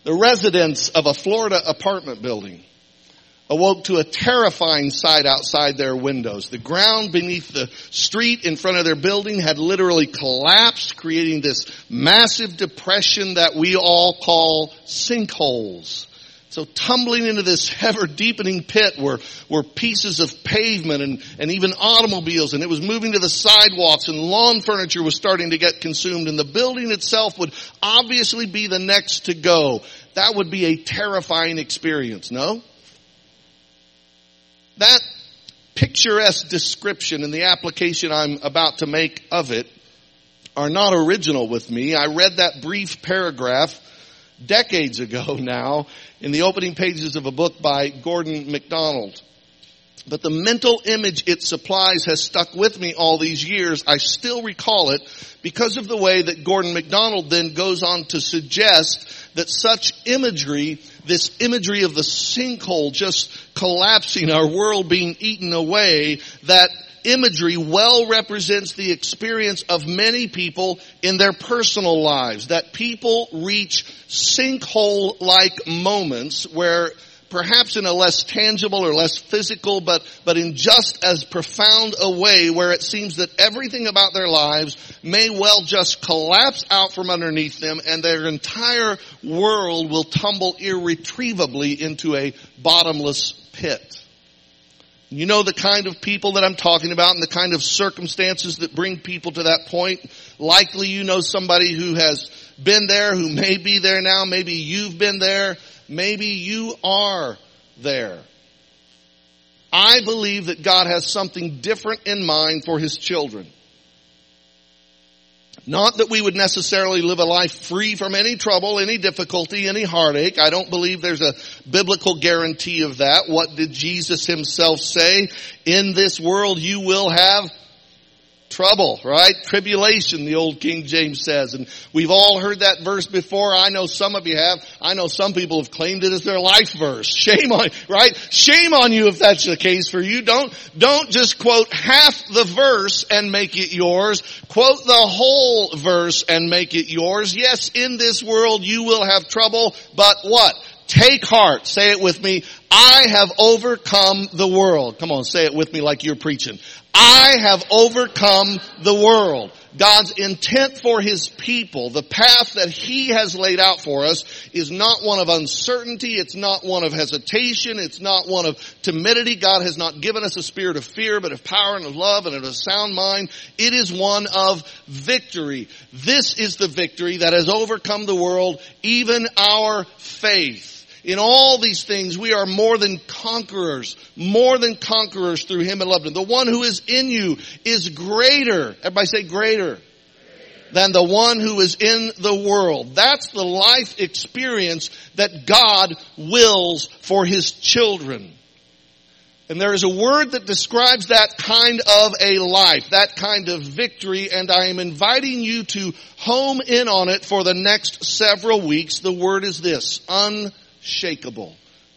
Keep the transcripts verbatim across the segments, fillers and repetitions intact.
The residents of a Florida apartment building awoke to a terrifying sight outside their windows. The ground beneath the street in front of their building had literally collapsed, creating this massive depression that we all call sinkholes. So tumbling into this ever-deepening pit were, were pieces of pavement and, and even automobiles, and it was moving to the sidewalks, and lawn furniture was starting to get consumed, and the building itself would obviously be the next to go. That would be a terrifying experience, no? That picturesque description and the application I'm about to make of it are not original with me. I read that brief paragraph decades ago now in the opening pages of a book by Gordon MacDonald. But the mental image it supplies has stuck with me all these years. I still recall it because of the way that Gordon MacDonald then goes on to suggest that such imagery, this imagery of the sinkhole just collapsing, our world being eaten away, that imagery well represents the experience of many people in their personal lives. That people reach sinkhole-like moments where perhaps in a less tangible or less physical, but, but in just as profound a way where it seems that everything about their lives may well just collapse out from underneath them and their entire world will tumble irretrievably into a bottomless pit. You know the kind of people that I'm talking about and the kind of circumstances that bring people to that point. Likely you know somebody who has been there, who may be there now. Maybe you've been there. Maybe you are there. I believe that God has something different in mind for His children. Not that we would necessarily live a life free from any trouble, any difficulty, any heartache. I don't believe there's a biblical guarantee of that. What did Jesus Himself say? In this world you will have trouble, right? Tribulation, the old King James says. And we've all heard that verse before. I know some of you have. I know some people have claimed it as their life verse. Shame on, right? Shame on you if that's the case for you. Don't, don't just quote half the verse and make it yours. Quote the whole verse and make it yours. Yes, in this world you will have trouble, but what? Take heart. Say it with me. I have overcome the world. Come on, say it with me like you're preaching. I have overcome the world. God's intent for His people, the path that He has laid out for us, is not one of uncertainty. It's not one of hesitation. It's not one of timidity. God has not given us a spirit of fear, but of power and of love and of a sound mind. It is one of victory. This is the victory that has overcome the world, even our faith. In all these things, we are more than conquerors, more than conquerors through Him and loved Him. The one who is in you is greater. Everybody say greater. Greater. Than the one who is in the world. That's the life experience that God wills for His children. And there is a word that describes that kind of a life, that kind of victory, and I am inviting you to home in on it for the next several weeks. The word is this: unshakable.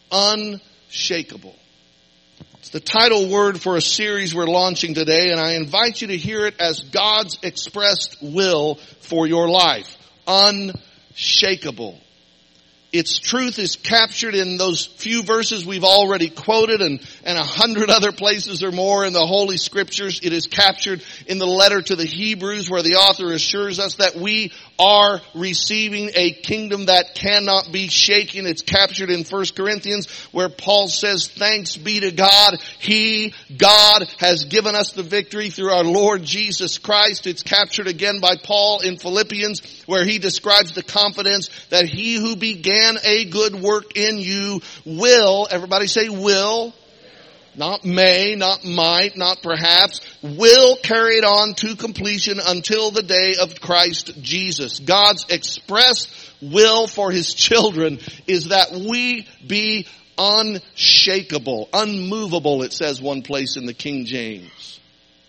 Unshakable. It's the title word for a series we're launching today, and I invite you to hear it as God's expressed will for your life. Unshakable. Its truth is captured in those few verses we've already quoted and, and a hundred other places or more in the Holy Scriptures. It is captured in the letter to the Hebrews where the author assures us that we are receiving a kingdom that cannot be shaken. It's captured in First Corinthians where Paul says, thanks be to God. He, God, has given us the victory through our Lord Jesus Christ. It's captured again by Paul in Philippians where he describes the confidence that He who began a good work in you will, everybody say will, not may, not might, not perhaps, will carry it on to completion until the day of Christ Jesus. God's expressed will for His children is that we be unshakable, unmovable, it says one place in the King James.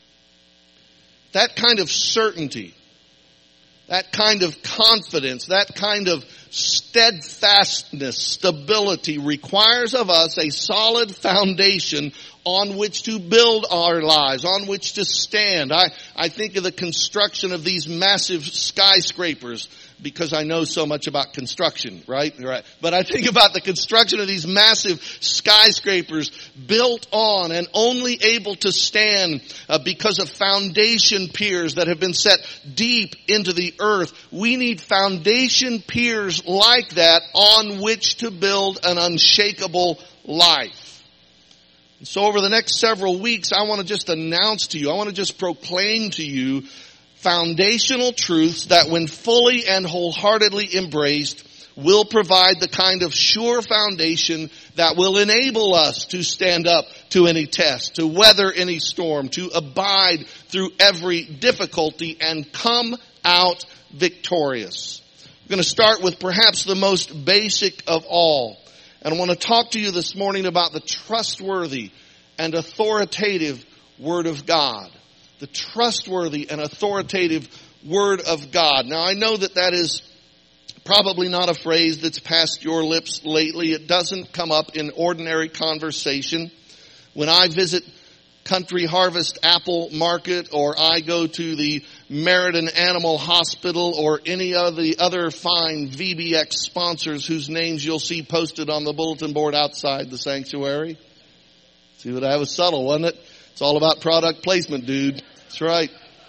That kind of certainty, that kind of confidence, that kind of steadfastness, stability requires of us a solid foundation on which to build our lives, on which to stand. I, I think of the construction of these massive skyscrapers because I know so much about construction, right? Right. But I think about the construction of these massive skyscrapers built on and only able to stand uh, because of foundation piers that have been set deep into the earth. We need foundation piers like that on which to build an unshakable life. And so over the next several weeks, I want to just announce to you, I want to just proclaim to you foundational truths that when fully and wholeheartedly embraced will provide the kind of sure foundation that will enable us to stand up to any test, to weather any storm, to abide through every difficulty and come out victorious. I'm going to start with perhaps the most basic of all. And I want to talk to you this morning about the trustworthy and authoritative Word of God. The trustworthy and authoritative Word of God. Now, I know that that is probably not a phrase that's passed your lips lately. It doesn't come up in ordinary conversation. When I visit Country Harvest Apple Market, or I go to the Meriden Animal Hospital, or any of the other fine V B X sponsors whose names you'll see posted on the bulletin board outside the sanctuary. See what I was subtle, wasn't it? It's all about product placement, dude. That's right.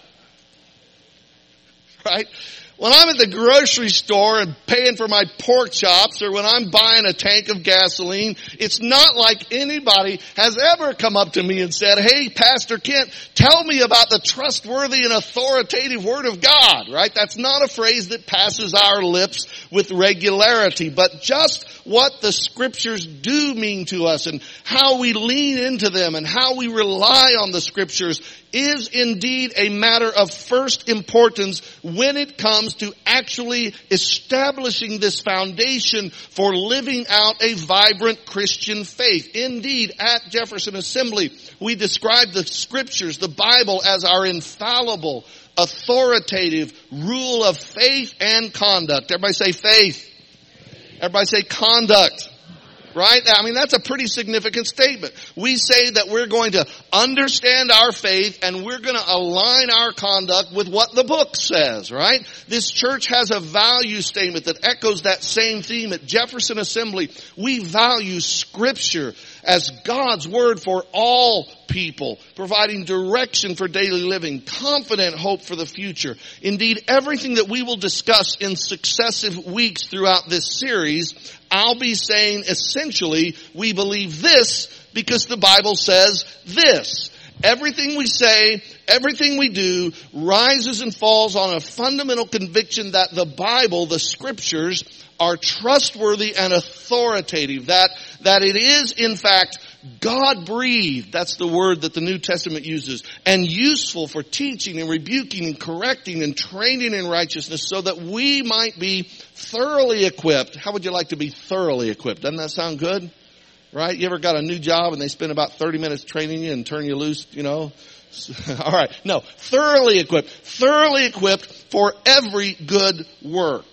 Right? When I'm at the grocery store and paying for my pork chops, or when I'm buying a tank of gasoline, it's not like anybody has ever come up to me and said, "Hey, Pastor Kent, tell me about the trustworthy and authoritative Word of God," right? That's not a phrase that passes our lips with regularity, but just what the Scriptures do mean to us and how we lean into them and how we rely on the Scriptures is indeed a matter of first importance when it comes to actually establishing this foundation for living out a vibrant Christian faith. Indeed, at Jefferson Assembly, we describe the Scriptures, the Bible, as our infallible, authoritative rule of faith and conduct. Everybody say faith. Everybody say conduct. Right? I mean, that's a pretty significant statement. We say that we're going to understand our faith and we're going to align our conduct with what the book says, right? This church has a value statement that echoes that same theme. At Jefferson Assembly, we value Scripture as God's Word for all people, providing direction for daily living, confident hope for the future. Indeed, everything that we will discuss in successive weeks throughout this series, I'll be saying essentially, we believe this because the Bible says this. Everything we say, everything we do rises and falls on a fundamental conviction that the Bible, the Scriptures, are trustworthy and authoritative. That, that it is, in fact, God-breathed, that's the word that the New Testament uses, and useful for teaching and rebuking and correcting and training in righteousness so that we might be thoroughly equipped. How would you like to be thoroughly equipped? Doesn't that sound good? Right? You ever got a new job and they spend about thirty minutes training you and turn you loose, you know? All right. No, thoroughly equipped. Thoroughly equipped for every good work.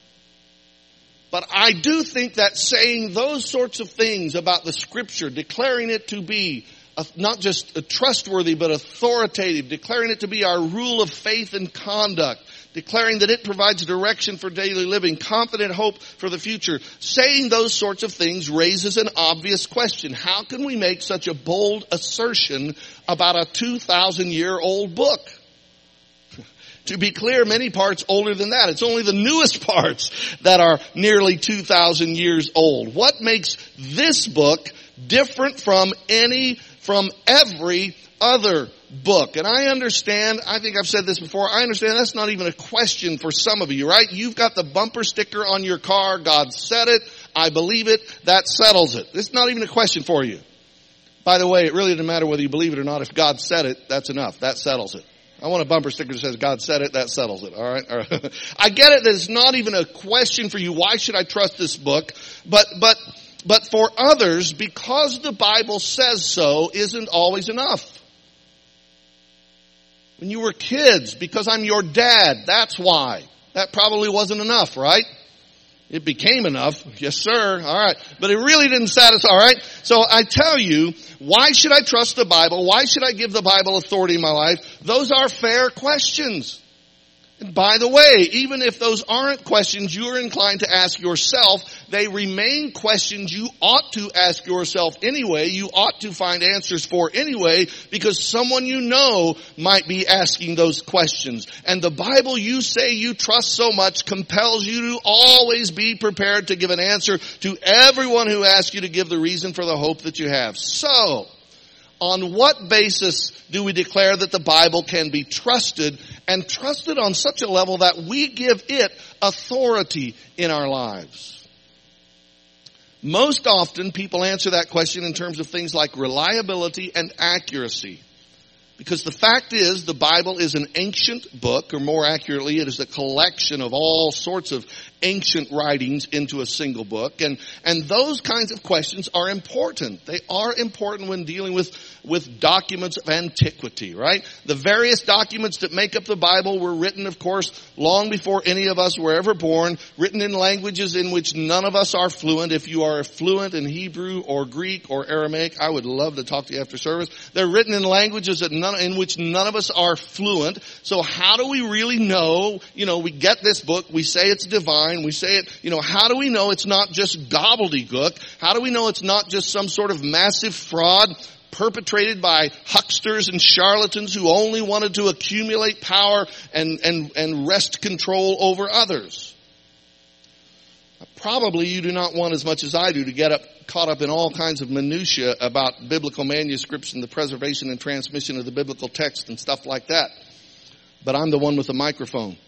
But I do think that saying those sorts of things about the Scripture, declaring it to be a, not just a trustworthy but authoritative, declaring it to be our rule of faith and conduct, declaring that it provides direction for daily living, confident hope for the future, saying those sorts of things raises an obvious question. How can we make such a bold assertion about a two thousand year old book? To be clear, many parts older than that. It's only the newest parts that are nearly two thousand years old. What makes this book different from any, from every other book? And I understand, I think I've said this before, I understand that's not even a question for some of you, right? You've got the bumper sticker on your car, God said it, I believe it, that settles it. It's not even a question for you. By the way, it really doesn't matter whether you believe it or not. If God said it, that's enough. That settles it. I want a bumper sticker that says, God said it, that settles it. All right? All right. I get it that it's not even a question for you. Why should I trust this book? But, but, but for others, because the Bible says so isn't always enough. When you were kids, because I'm your dad, that's why. That probably wasn't enough, right? It became enough. Yes, sir. All right. But it really didn't satisfy. All right. So I tell you, why should I trust the Bible? Why should I give the Bible authority in my life? Those are fair questions. And by the way, even if those aren't questions you're inclined to ask yourself, they remain questions you ought to ask yourself anyway. You ought to find answers for anyway, because someone you know might be asking those questions. And the Bible you say you trust so much compels you to always be prepared to give an answer to everyone who asks you to give the reason for the hope that you have. So, on what basis do we declare that the Bible can be trusted, and trusted on such a level that we give it authority in our lives? Most often people answer that question in terms of things like reliability and accuracy. Because the fact is, the Bible is an ancient book, or more accurately, it is a collection of all sorts of ancient writings into a single book. And, and those kinds of questions are important. They are important when dealing with, with documents of antiquity, right? The various documents that make up the Bible were written, of course, long before any of us were ever born, written in languages in which none of us are fluent. If you are fluent in Hebrew or Greek or Aramaic, I would love to talk to you after service. They're written in languages that none, in which none of us are fluent. So how do we really know, you know, we get this book, we say it's divine, we say it, you know, how do we know it's not just gobbledygook? How do we know it's not just some sort of massive fraud perpetrated by hucksters and charlatans who only wanted to accumulate power and, and, and wrest control over others? Probably you do not want, as much as I do, to get up, caught up in all kinds of minutiae about biblical manuscripts and the preservation and transmission of the biblical text and stuff like that. But I'm the one with the microphone.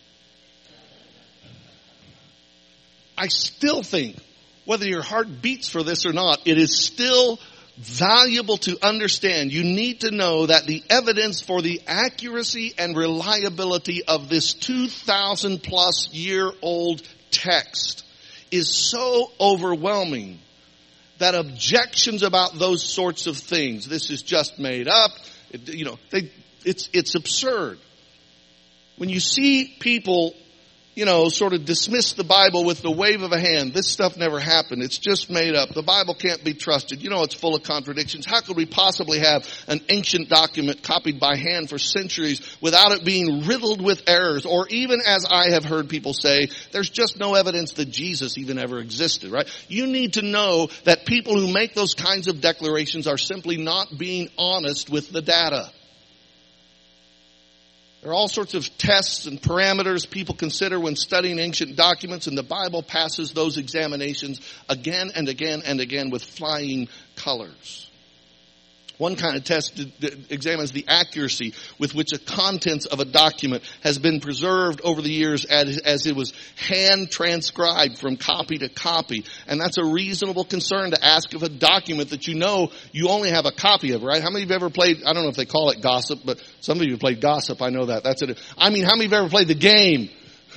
I still think, whether your heart beats for this or not, it is still valuable to understand. You need to know that the evidence for the accuracy and reliability of this two thousand plus year old text is so overwhelming that objections about those sorts of things, this is just made up, it, you know, they, it's, it's absurd. When you see people, you know, sort of dismiss the Bible with the wave of a hand, this stuff never happened, it's just made up, the Bible can't be trusted, you know it's full of contradictions, how could we possibly have an ancient document copied by hand for centuries without it being riddled with errors? Or even, as I have heard people say, there's just no evidence that Jesus even ever existed, right? You need to know that people who make those kinds of declarations are simply not being honest with the data. There are all sorts of tests and parameters people consider when studying ancient documents, and the Bible passes those examinations again and again and again with flying colors. One kind of test examines the accuracy with which the contents of a document has been preserved over the years as, as it was hand transcribed from copy to copy. And that's a reasonable concern to ask of a document that you know you only have a copy of, right? How many of you have ever played, I don't know if they call it gossip, but some of you have played gossip, I know that. That's it. I mean, how many of you have ever played the game?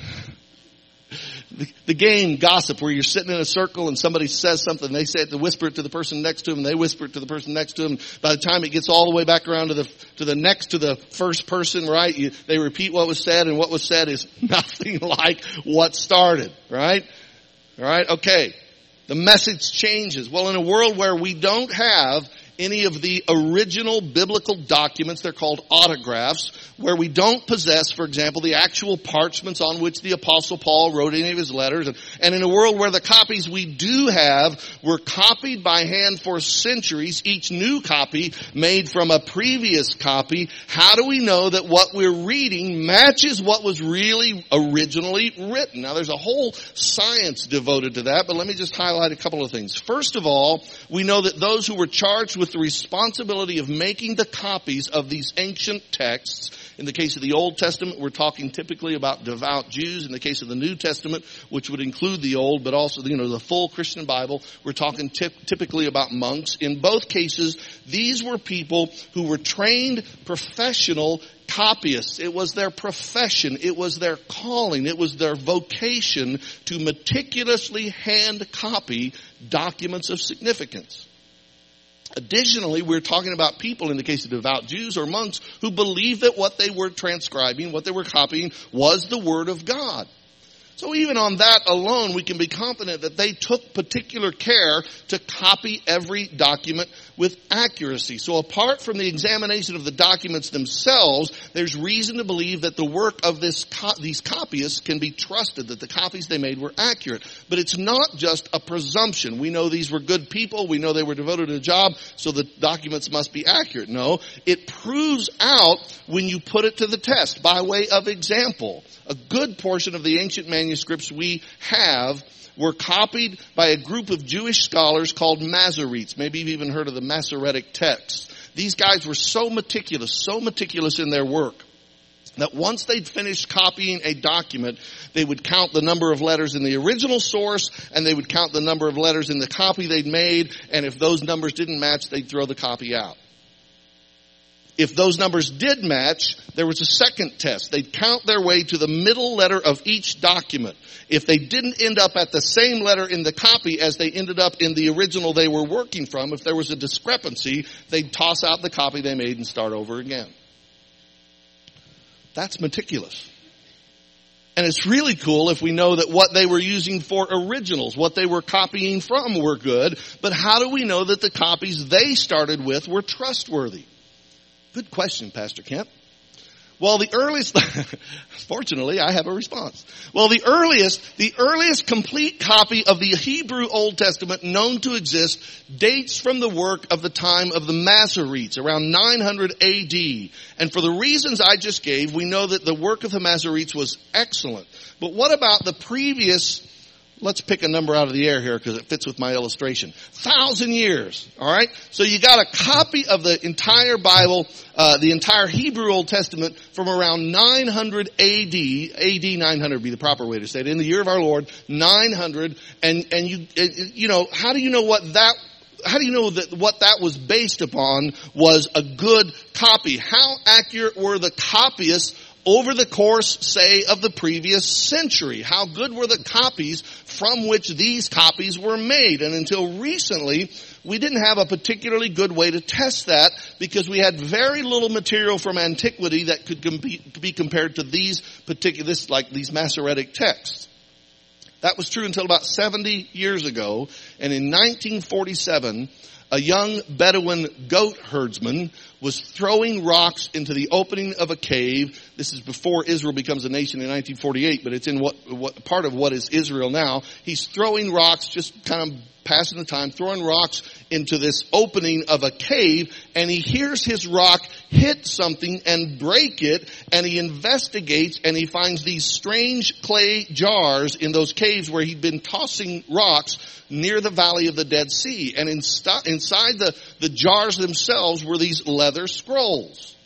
The, the game gossip, where you're sitting in a circle and somebody says something, they say it to whisper it to the person next to them, and they whisper it to the person next to them. By the time it gets all the way back around to the to the next to the first person, right? You, they repeat what was said, and what was said is nothing like what started, right? All right, okay. The message changes. Well, in a world where we don't have any of the original biblical documents, they're called autographs, where we don't possess, for example, the actual parchments on which the Apostle Paul wrote any of his letters, and, and in a world where the copies we do have were copied by hand for centuries, each new copy made from a previous copy, how do we know that what we're reading matches what was really originally written? Now, there's a whole science devoted to that, but let me just highlight a couple of things. First of all, we know that those who were charged with with the responsibility of making the copies of these ancient texts. In the case of the Old Testament, we're talking typically about devout Jews. In the case of the New Testament, which would include the Old, but also, you know, the full Christian Bible, we're talking tip, typically about monks. In both cases, these were people who were trained professional copyists. It was their profession. It was their calling. It was their vocation to meticulously hand copy documents of significance. Additionally, we're talking about people, in the case of devout Jews or monks, who believed that what they were transcribing, what they were copying, was the Word of God. So even on that alone, we can be confident that they took particular care to copy every document with accuracy. So apart from the examination of the documents themselves, there's reason to believe that the work of this co- these copyists can be trusted, that the copies they made were accurate. But it's not just a presumption. We know these were good people. We know they were devoted to a job, so the documents must be accurate. No, it proves out when you put it to the test by way of example. A good portion of the ancient manuscripts we have were copied by a group of Jewish scholars called Masoretes. Maybe you've even heard of the Masoretic texts. These guys were so meticulous, so meticulous in their work, that once they'd finished copying a document, they would count the number of letters in the original source, and they would count the number of letters in the copy they'd made, and if those numbers didn't match, they'd throw the copy out. If those numbers did match, there was a second test. They'd count their way to the middle letter of each document. If they didn't end up at the same letter in the copy as they ended up in the original they were working from, if there was a discrepancy, they'd toss out the copy they made and start over again. That's meticulous. And it's really cool if we know that what they were using for originals, what they were copying from, were good. But how do we know that the copies they started with were trustworthy? Good question, Pastor Kent. Well, the earliest, fortunately, I have a response. Well, the earliest, the earliest complete copy of the Hebrew Old Testament known to exist dates from the work of the time of the Masoretes, around nine hundred A D. And for the reasons I just gave, we know that the work of the Masoretes was excellent. But what about the previous, let's pick a number out of the air here because it fits with my illustration. Thousand years. All right. So you got a copy of the entire Bible, uh, the entire Hebrew Old Testament from around nine hundred A D. A D nine hundred would be the proper way to say it. In the year of our Lord, nine hundred. And, and you, you know, how do you know what that, how do you know that what that was based upon was a good copy? How accurate were the copyists over the course, say, of the previous century? How good were the copies from which these copies were made? And until recently, we didn't have a particularly good way to test that because we had very little material from antiquity that could be compared to these particular, this, like these Masoretic texts. That was true until about seventy years ago. And in nineteen forty-seven, a young Bedouin goat herdsman was throwing rocks into the opening of a cave. This is before Israel becomes a nation in nineteen forty-eight, but it's in what, what part of what is Israel now. He's throwing rocks, just kind of passing the time, throwing rocks into this opening of a cave, and he hears his rock hit something and break it, and he investigates, and he finds these strange clay jars in those caves where he'd been tossing rocks near the valley of the Dead Sea. And insta- inside the, the jars themselves were these leather scrolls.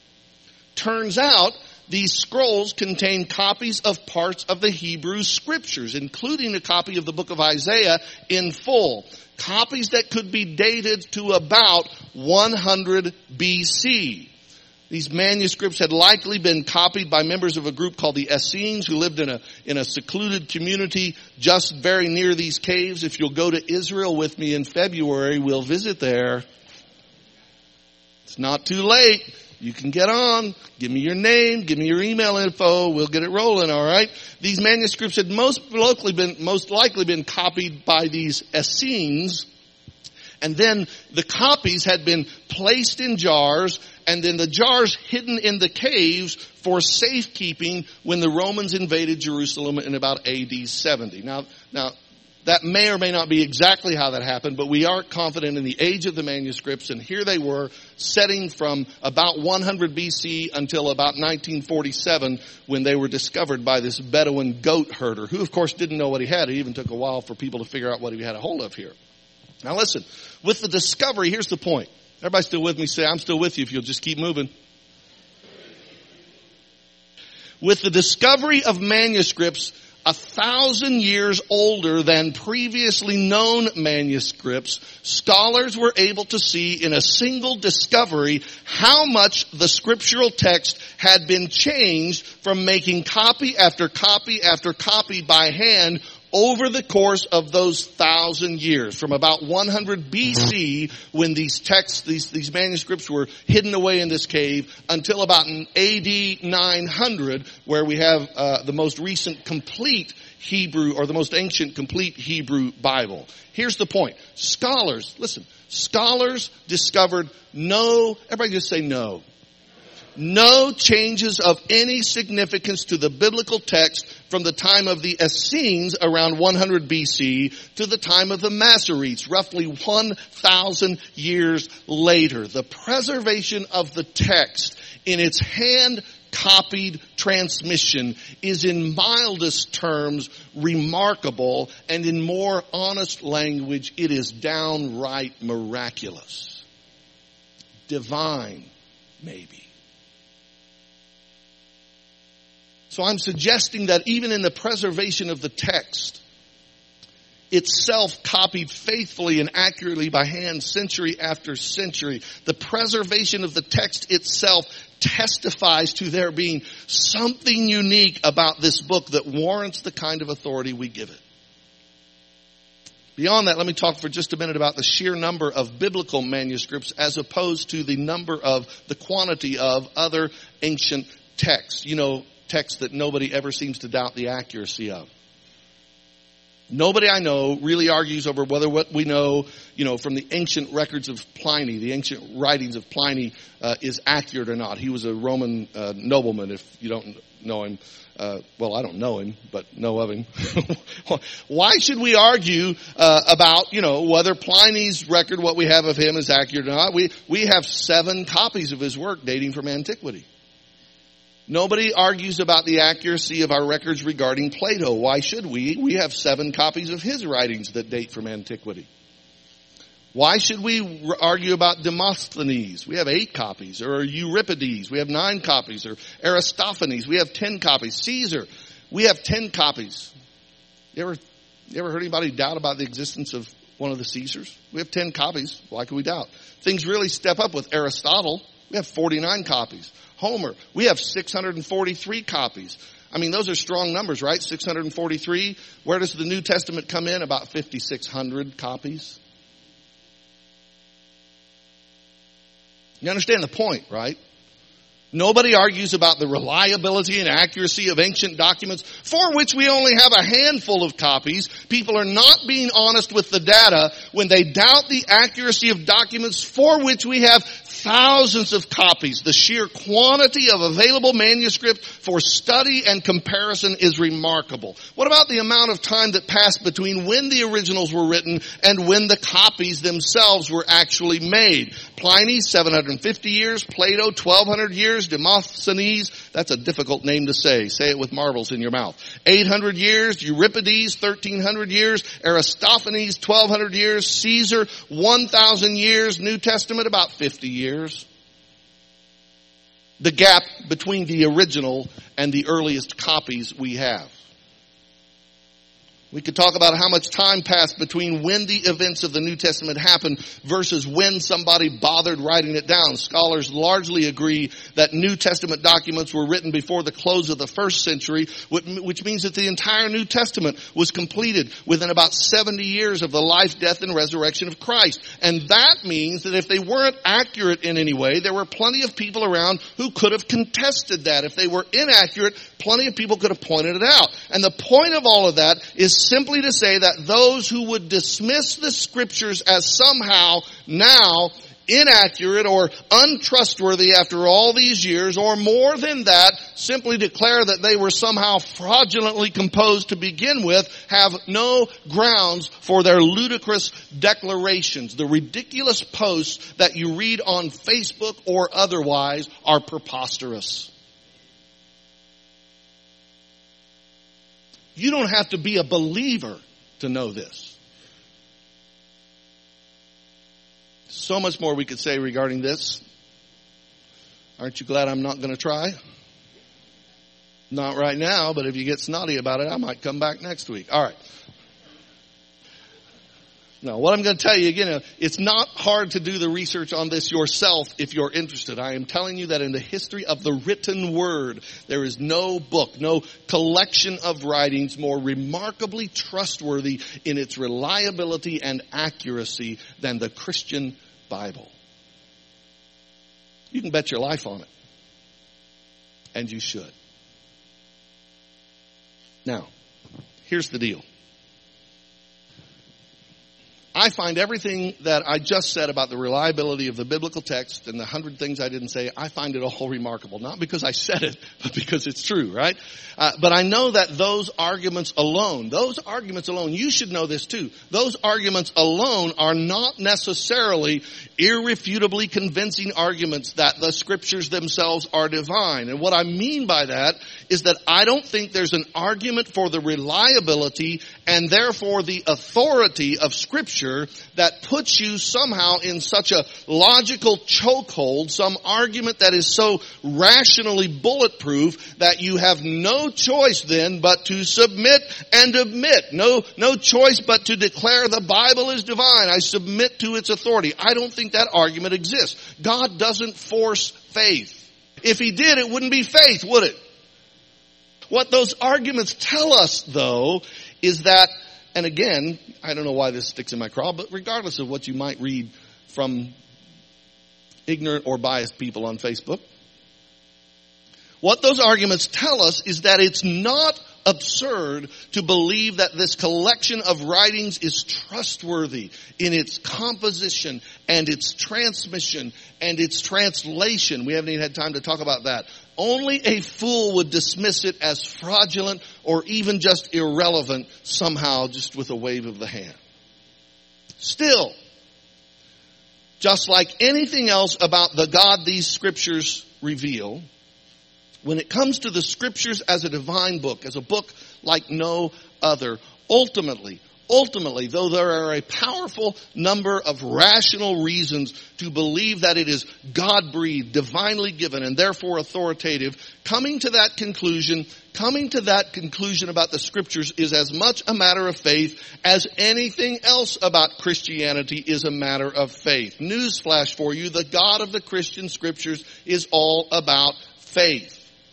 Turns out, these scrolls contain copies of parts of the Hebrew Scriptures, including a copy of the book of Isaiah in full. Copies that could be dated to about one hundred B C. These manuscripts had likely been copied by members of a group called the Essenes, who lived in a, in a secluded community just very near these caves. If you'll go to Israel with me in February, we'll visit there. It's not too late. You can get on. Give me your name. Give me your email info. We'll get it rolling, all right? These manuscripts had most likely been, most likely been copied by these Essenes. And then the copies had been placed in jars, and then the jars hidden in the caves for safekeeping when the Romans invaded Jerusalem in about A D seventy. Now, now, that may or may not be exactly how that happened, but we are confident in the age of the manuscripts, and here they were, setting from about one hundred B C until about nineteen forty-seven, when they were discovered by this Bedouin goat herder, who of course didn't know what he had. It even took a while for people to figure out what he had a hold of here. Now listen, with the discovery, here's the point. Everybody still with me? Say, I'm still with you if you'll just keep moving. With the discovery of manuscripts a thousand years older than previously known manuscripts, scholars were able to see in a single discovery how much the scriptural text had been changed from making copy after copy after copy by hand over the course of those thousand years, from about one hundred B C, when these texts, these, these manuscripts were hidden away in this cave, until about A D nine hundred, where we have uh, the most recent complete Hebrew, or the most ancient complete Hebrew Bible. Here's the point. Scholars, listen, scholars discovered no, everybody just say no. No changes of any significance to the biblical text from the time of the Essenes around one hundred B C to the time of the Masoretes, roughly one thousand years later. The preservation of the text in its hand copied transmission is in mildest terms remarkable, and in more honest language, it is downright miraculous. Divine, maybe. So I'm suggesting that even in the preservation of the text, itself copied faithfully and accurately by hand century after century, the preservation of the text itself testifies to there being something unique about this book that warrants the kind of authority we give it. Beyond that, let me talk for just a minute about the sheer number of biblical manuscripts as opposed to the number of, the quantity of other ancient texts. You know, texts that nobody ever seems to doubt the accuracy of. Nobody I know really argues over whether what we know, you know, from the ancient records of Pliny, the ancient writings of Pliny, uh, is accurate or not. He was a Roman uh, nobleman, if you don't know him. Uh, well, I don't know him, but know of him. Why should we argue uh, about, you know, whether Pliny's record, what we have of him, is accurate or not? We, we have seven copies of his work dating from antiquity. Nobody argues about the accuracy of our records regarding Plato. Why should we? We have seven copies of his writings that date from antiquity. Why should we argue about Demosthenes? We have eight copies. Or Euripides. We have nine copies. Or Aristophanes. We have ten copies. Caesar. We have ten copies. You ever, you ever heard anybody doubt about the existence of one of the Caesars? We have ten copies. Why could we doubt? Things really step up with Aristotle. We have forty-nine copies. Homer, we have six hundred forty-three copies. I mean, those are strong numbers, right? six hundred forty-three. Where does the New Testament come in? About fifty-six hundred copies. You understand the point, right? Nobody argues about the reliability and accuracy of ancient documents for which we only have a handful of copies. People are not being honest with the data when they doubt the accuracy of documents for which we have thousands of copies. The sheer quantity of available manuscript for study and comparison is remarkable. What about the amount of time that passed between when the originals were written and when the copies themselves were actually made? Pliny, seven hundred fifty years. Plato, twelve hundred years. Demosthenes, that's a difficult name to say. Say it with marbles in your mouth. eight hundred years. Euripides, thirteen hundred years. Aristophanes, twelve hundred years. Caesar, one thousand years. New Testament, about fifty years. The gap between the original and the earliest copies we have. We could talk about how much time passed between when the events of the New Testament happened versus when somebody bothered writing it down. Scholars largely agree that New Testament documents were written before the close of the first century, which means that the entire New Testament was completed within about seventy years of the life, death, and resurrection of Christ. And that means that if they weren't accurate in any way, there were plenty of people around who could have contested that. If they were inaccurate, plenty of people could have pointed it out. And the point of all of that is simply to say that those who would dismiss the scriptures as somehow now inaccurate or untrustworthy after all these years, or more than that, simply declare that they were somehow fraudulently composed to begin with, have no grounds for their ludicrous declarations. The ridiculous posts that you read on Facebook or otherwise are preposterous. You don't have to be a believer to know this. So much more we could say regarding this. Aren't you glad I'm not going to try? Not right now, but if you get snotty about it, I might come back next week. All right. Now, what I'm going to tell you again, it's not hard to do the research on this yourself if you're interested. I am telling you that in the history of the written word, there is no book, no collection of writings more remarkably trustworthy in its reliability and accuracy than the Christian Bible. You can bet your life on it. And you should. Now, here's the deal. I find everything that I just said about the reliability of the biblical text and the hundred things I didn't say, I find it all remarkable. Not because I said it, but because it's true, right? Uh, but I know that those arguments alone, those arguments alone, you should know this too, those arguments alone are not necessarily irrefutably convincing arguments that the scriptures themselves are divine. And what I mean by that is that I don't think there's an argument for the reliability and therefore the authority of scripture that puts you somehow in such a logical chokehold, some argument that is so rationally bulletproof that you have no choice then but to submit and admit. No, no choice but to declare the Bible is divine. I submit to its authority. I don't think that argument exists. God doesn't force faith. If he did, it wouldn't be faith, would it? What those arguments tell us, though, is that, and again, I don't know why this sticks in my craw, but regardless of what you might read from ignorant or biased people on Facebook, what those arguments tell us is that it's not absurd to believe that this collection of writings is trustworthy in its composition and its transmission and its translation. We haven't even had time to talk about that. Only a fool would dismiss it as fraudulent or even just irrelevant somehow, just with a wave of the hand. Still, just like anything else about the God these scriptures reveal, when it comes to the scriptures as a divine book, as a book like no other, ultimately, ultimately, though there are a powerful number of rational reasons to believe that it is God-breathed, divinely given, and therefore authoritative, coming to that conclusion, coming to that conclusion about the scriptures is as much a matter of faith as anything else about Christianity is a matter of faith. Newsflash for you, the God of the Christian scriptures is all about faith.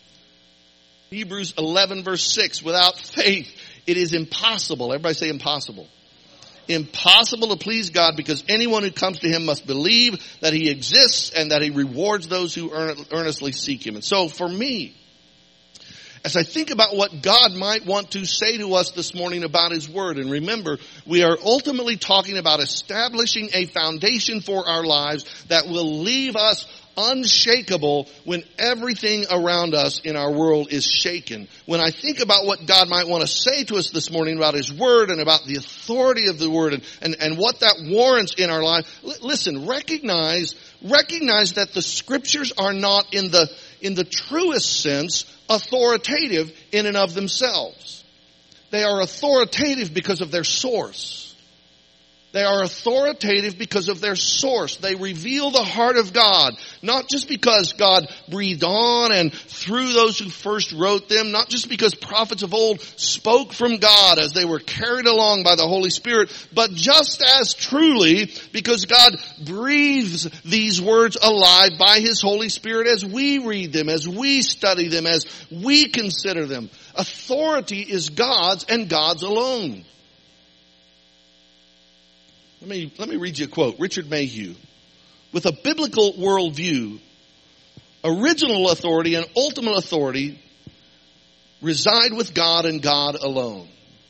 Hebrews eleven verse six, without faith it is impossible. Everybody say impossible. Impossible to please God, because anyone who comes to him must believe that he exists and that he rewards those who earnestly seek him. And so for me, as I think about what God might want to say to us this morning about his word, and remember, we are ultimately talking about establishing a foundation for our lives that will leave us unshakable when everything around us in our world is shaken. When I think about what God might want to say to us this morning about his word and about the authority of the word and, and, and what that warrants in our life, l- listen, recognize, recognize that the scriptures are not in the, in the truest sense authoritative in and of themselves. They are authoritative because of their source. They are authoritative because of their source. They reveal the heart of God, not just because God breathed on and through those who first wrote them, not just because prophets of old spoke from God as they were carried along by the Holy Spirit, but just as truly because God breathes these words alive by his Holy Spirit as we read them, as we study them, as we consider them. Authority is God's and God's alone. Let me, let me read you a quote. Richard Mayhew. With a biblical worldview, original authority and ultimate authority reside with God and God alone.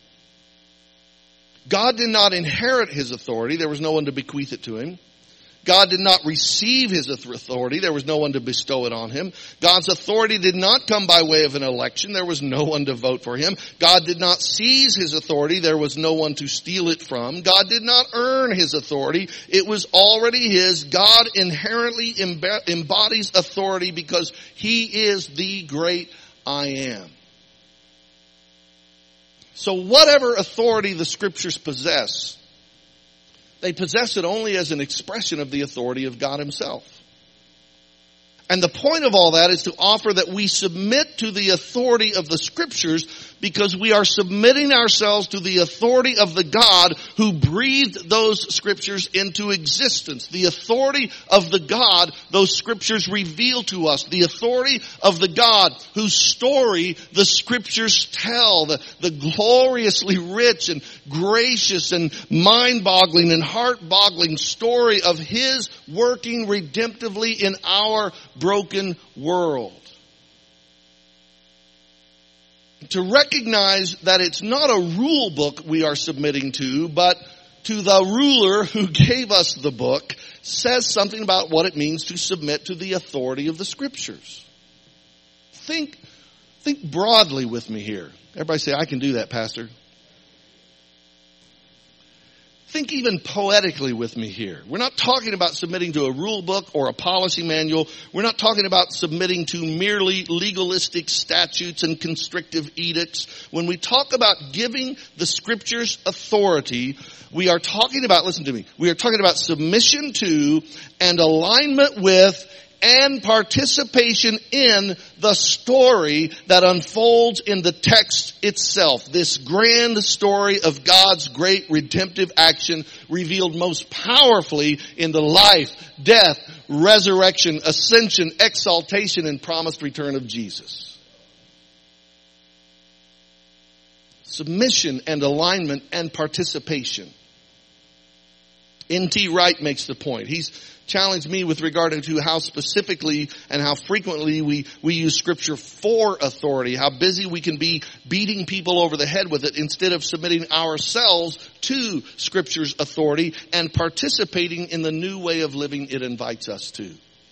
God did not inherit his authority. There was no one to bequeath it to him. God did not receive his authority. There was no one to bestow it on him. God's authority did not come by way of an election. There was no one to vote for him. God did not seize his authority. There was no one to steal it from. God did not earn his authority. It was already his. God inherently embodies authority because he is the great I am. So whatever authority the scriptures possess, they possess it only as an expression of the authority of God himself. And the point of all that is to offer that we submit to the authority of the scriptures, because we are submitting ourselves to the authority of the God who breathed those scriptures into existence. The authority of the God those scriptures reveal to us. The authority of the God whose story the scriptures tell. The, the gloriously rich and gracious and mind-boggling and heart-boggling story of His working redemptively in our broken world. To recognize that it's not a rule book we are submitting to, but to the ruler who gave us the book, says something about what it means to submit to the authority of the scriptures. Think, think broadly with me here. Everybody say, I can do that, Pastor. Think even poetically with me here. We're not talking about submitting to a rule book or a policy manual. We're not talking about submitting to merely legalistic statutes and constrictive edicts. When we talk about giving the scriptures authority, we are talking about, listen to me, we are talking about submission to and alignment with and participation in the story that unfolds in the text itself. This grand story of God's great redemptive action revealed most powerfully in the life, death, resurrection, ascension, exaltation, and promised return of Jesus. Submission and alignment and participation. N T Wright makes the point. He's challenged me with regard to how specifically and how frequently we, we use scripture for authority, how busy we can be beating people over the head with it instead of submitting ourselves to scripture's authority and participating in the new way of living it invites us to.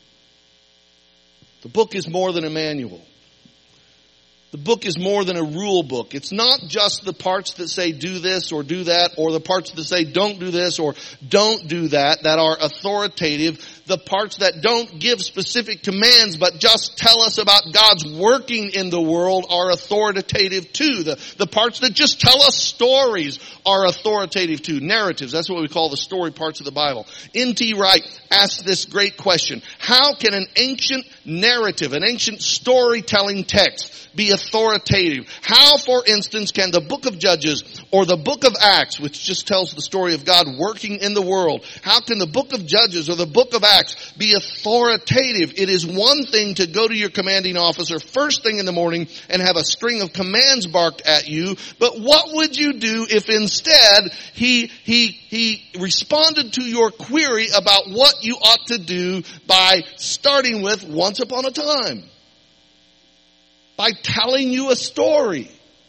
The book is more than a manual. The book is more than a rule book. It's not just the parts that say do this or do that, or the parts that say don't do this or don't do that, that are authoritative. The parts that don't give specific commands but just tell us about God's working in the world are authoritative too. The, the parts that just tell us stories are authoritative too. Narratives, that's what we call the story parts of the Bible. N T Wright asked this great question. How can an ancient narrative, an ancient storytelling text be authoritative? How, for instance, can the book of Judges or the book of Acts, which just tells the story of God working in the world, how can the book of Judges or the book of Acts be authoritative? It is one thing to go to your commanding officer first thing in the morning and have a string of commands barked at you, but what would you do if instead he, he, he responded to your query about what you ought to do by starting with once upon a time? By telling you a story.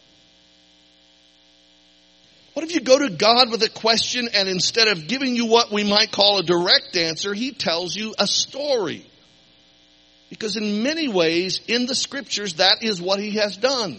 What if you go to God with a question and instead of giving you what we might call a direct answer, He tells you a story? Because in many ways, in the scriptures, that is what He has done.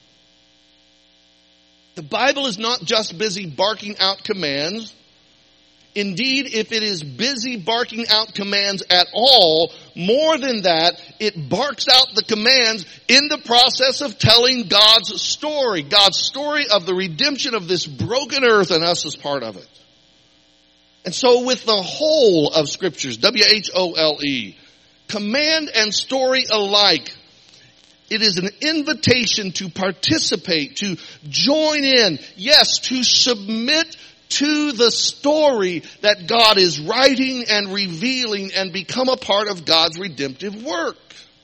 The Bible is not just busy barking out commands. Indeed, if it is busy barking out commands at all, more than that, it barks out the commands in the process of telling God's story. God's story of the redemption of this broken earth and us as part of it. And so with the whole of scriptures, W H O L E, command and story alike, it is an invitation to participate, to join in, yes, to submit to the story that God is writing and revealing and become a part of God's redemptive work.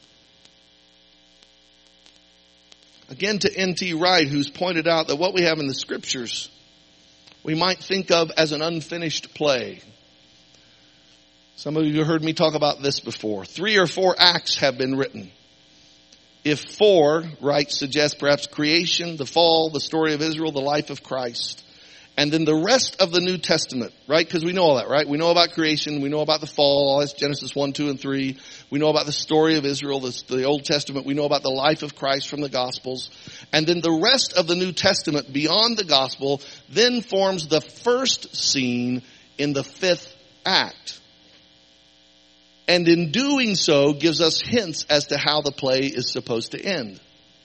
Again, to N T Wright, who's pointed out that what we have in the scriptures we might think of as an unfinished play. Some of you have heard me talk about this before. Three or four acts have been written. If four, Wright suggests perhaps creation, the fall, the story of Israel, the life of Christ. And then the rest of the New Testament, right? Because we know all that, right? We know about creation. We know about the fall. That's Genesis one, two, and three. We know about the story of Israel, the, the Old Testament. We know about the life of Christ from the Gospels. And then the rest of the New Testament beyond the Gospel then forms the first scene in the fifth act. And in doing so gives us hints as to how the play is supposed to end.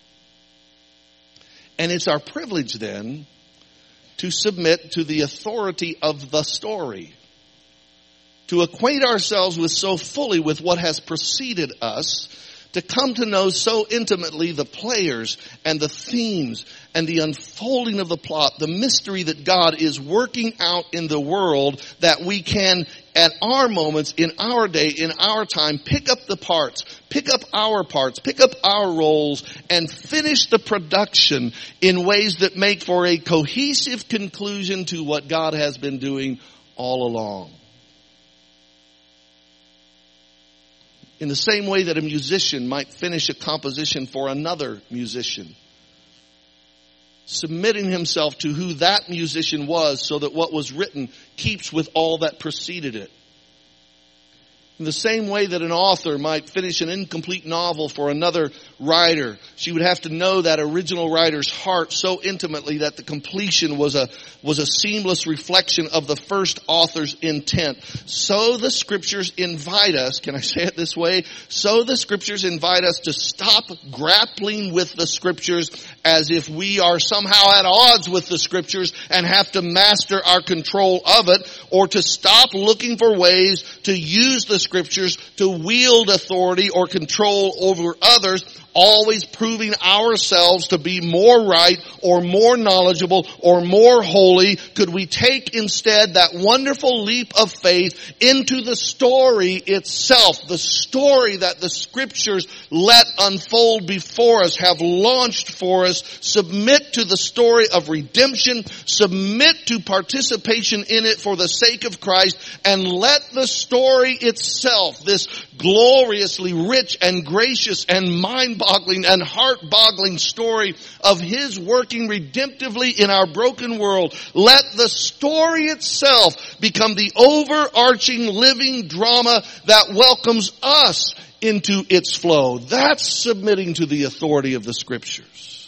And it's our privilege then to submit to the authority of the story, to acquaint ourselves with so fully with what has preceded us, to come to know so intimately the players and the themes and the unfolding of the plot, the mystery that God is working out in the world, that we can, at our moments, in our day, in our time, pick up the parts, pick up our parts, pick up our roles, and finish the production in ways that make for a cohesive conclusion to what God has been doing all along. In the same way that a musician might finish a composition for another musician, submitting himself to who that musician was so that what was written keeps with all that preceded it. In the same way that an author might finish an incomplete novel for another writer, she would have to know that original writer's heart so intimately that the completion was a was a seamless reflection of the first author's intent. So the scriptures invite us, can I say it this way? So the scriptures invite us to stop grappling with the scriptures as if we are somehow at odds with the scriptures and have to master our control of it, or to stop looking for ways to use the scriptures to wield authority or control over others, always proving ourselves to be more right or more knowledgeable or more holy. Could we take instead that wonderful leap of faith into the story itself, the story that the scriptures let unfold before us, have launched for us, submit to the story of redemption, submit to participation in it for the sake of Christ, and let the story itself, this gloriously rich and gracious and mind-boggling and heart-boggling story of His working redemptively in our broken world, let the story itself become the overarching living drama that welcomes us into its flow. That's submitting to the authority of the Scriptures.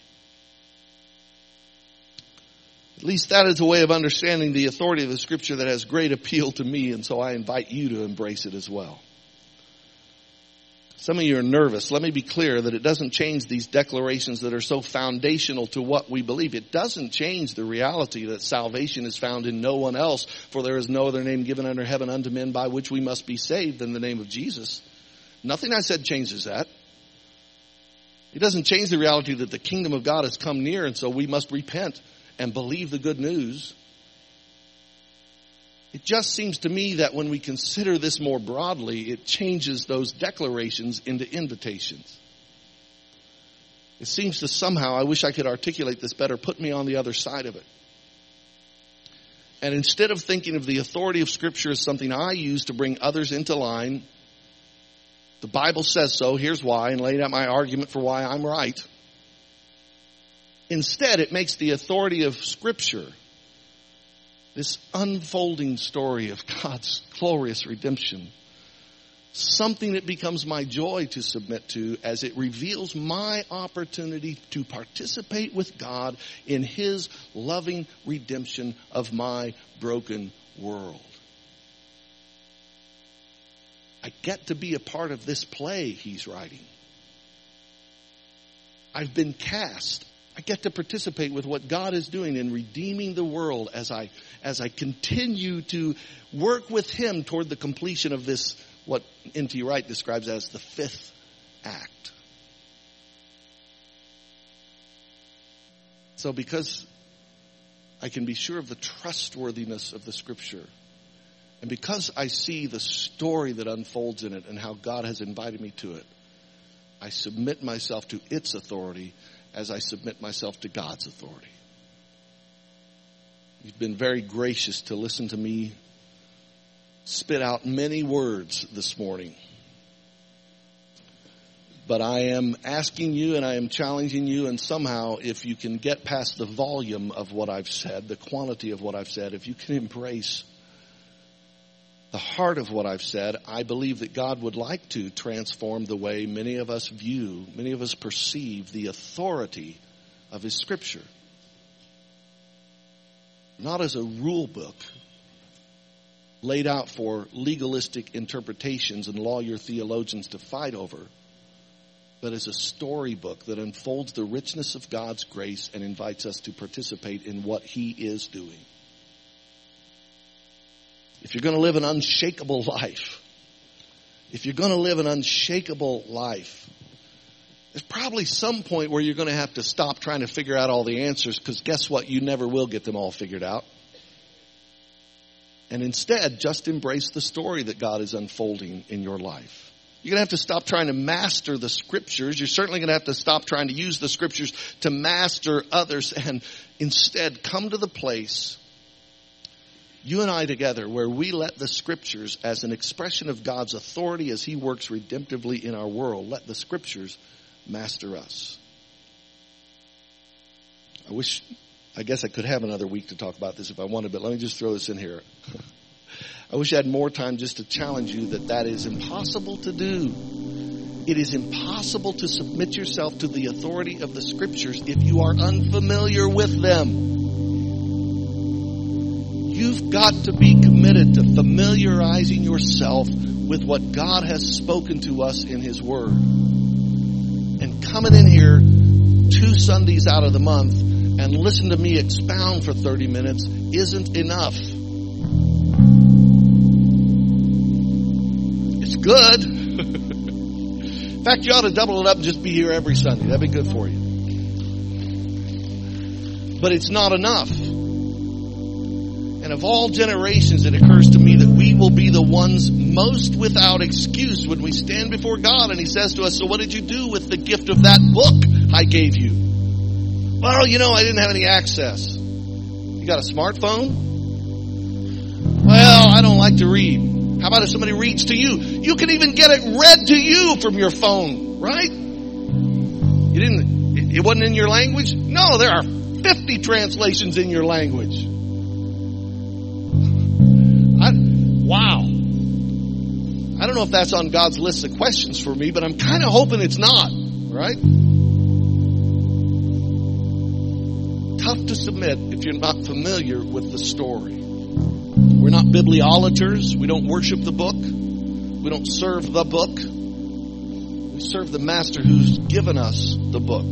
At least that is a way of understanding the authority of the Scripture that has great appeal to me, and so I invite you to embrace it as well. Some of you are nervous. Let me be clear that it doesn't change these declarations that are so foundational to what we believe. It doesn't change the reality that salvation is found in no one else, for there is no other name given under heaven unto men by which we must be saved than the name of Jesus. Nothing I said changes that. It doesn't change the reality that the kingdom of God has come near, and so we must repent and believe the good news. It just seems to me that when we consider this more broadly, it changes those declarations into invitations. It seems to somehow, I wish I could articulate this better, put me on the other side of it. And instead of thinking of the authority of Scripture as something I use to bring others into line, the Bible says so, here's why, and laid out my argument for why I'm right. Instead, it makes the authority of Scripture, this unfolding story of God's glorious redemption, something that becomes my joy to submit to as it reveals my opportunity to participate with God in His loving redemption of my broken world. I get to be a part of this play He's writing. I've been cast. I get to participate with what God is doing in redeeming the world as I as I continue to work with Him toward the completion of this, what N T Wright describes as the fifth act. So because I can be sure of the trustworthiness of the Scripture, and because I see the story that unfolds in it and how God has invited me to it, I submit myself to its authority as I submit myself to God's authority. You've been very gracious to listen to me spit out many words this morning. But I am asking you and I am challenging you, and somehow if you can get past the volume of what I've said, the quantity of what I've said, if you can embrace the heart of what I've said, I believe that God would like to transform the way many of us view, many of us perceive the authority of His Scripture. Not as a rule book laid out for legalistic interpretations and lawyer theologians to fight over, but as a storybook that unfolds the richness of God's grace and invites us to participate in what He is doing. If you're going to live an unshakable life, if you're going to live an unshakable life, there's probably some point where you're going to have to stop trying to figure out all the answers, because guess what? You never will get them all figured out. And instead, just embrace the story that God is unfolding in your life. You're going to have to stop trying to master the Scriptures. You're certainly going to have to stop trying to use the Scriptures to master others, and instead come to the place, you and I together, where we let the Scriptures, as an expression of God's authority as He works redemptively in our world, let the Scriptures master us. I wish, I guess I could have another week to talk about this if I wanted, but let me just throw this in here. I wish I had more time just to challenge you that that is impossible to do. It is impossible to submit yourself to the authority of the Scriptures if you are unfamiliar with them. You've got to be committed to familiarizing yourself with what God has spoken to us in His Word. And coming in here two Sundays out of the month and listen to me expound for thirty minutes isn't enough. It's good. In fact, you ought to double it up and just be here every Sunday. That'd be good for you. But it's not enough. And of all generations, it occurs to me that we will be the ones most without excuse when we stand before God and He says to us, so what did you do with the gift of that book I gave you? Well, you know, I didn't have any access. You got a smartphone? Well, I don't like to read. How about if somebody reads to you? You can even get it read to you from your phone, right? You didn't, it wasn't in your language? No, there are fifty translations in your language. I, wow. I don't know if that's on God's list of questions for me, but I'm kind of hoping it's not, right? Tough to submit if you're not familiar with the story. We're not bibliolaters. We don't worship the book. We don't serve the book. We serve the Master who's given us the book.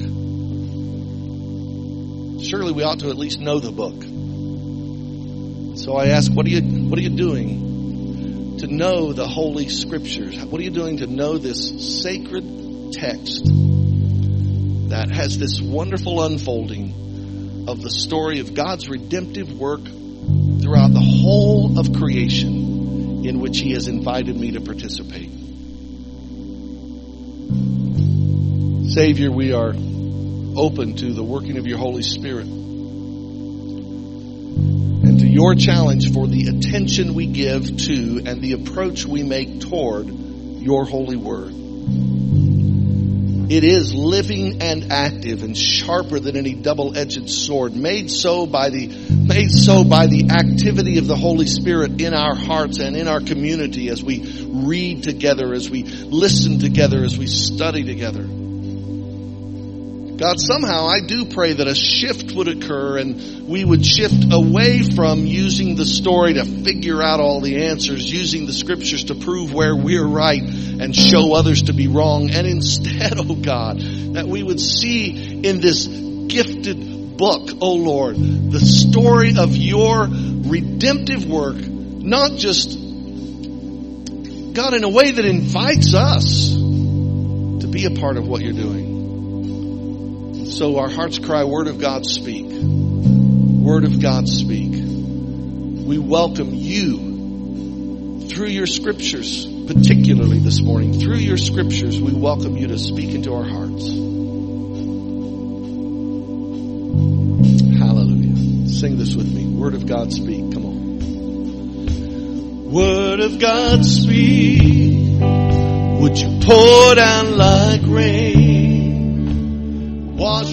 Surely we ought to at least know the book. So I ask, what are you, what are you doing to know the Holy Scriptures? What are you doing to know this sacred text that has this wonderful unfolding of the story of God's redemptive work throughout the whole of creation in which He has invited me to participate? Savior, we are open to the working of your Holy Spirit and to your challenge for the attention we give to and the approach we make toward your holy word. It is living and active and sharper than any double-edged sword, made so by the made so by the activity of the Holy Spirit in our hearts and in our community as we read together, as we listen together, as we study together. God, somehow I do pray that a shift would occur and we would shift away from using the story to figure out all the answers, using the Scriptures to prove where we're right and show others to be wrong. And instead, oh God, that we would see in this gifted book, oh Lord, the story of your redemptive work, not just, God, in a way that invites us to be a part of what you're doing. So our hearts cry, Word of God, speak. Word of God, speak. We welcome you through your Scriptures, particularly this morning. Through your Scriptures, we welcome you to speak into our hearts. Hallelujah. Sing this with me. Word of God, speak. Come on. Word of God, speak. Would you pour down like rain? Wash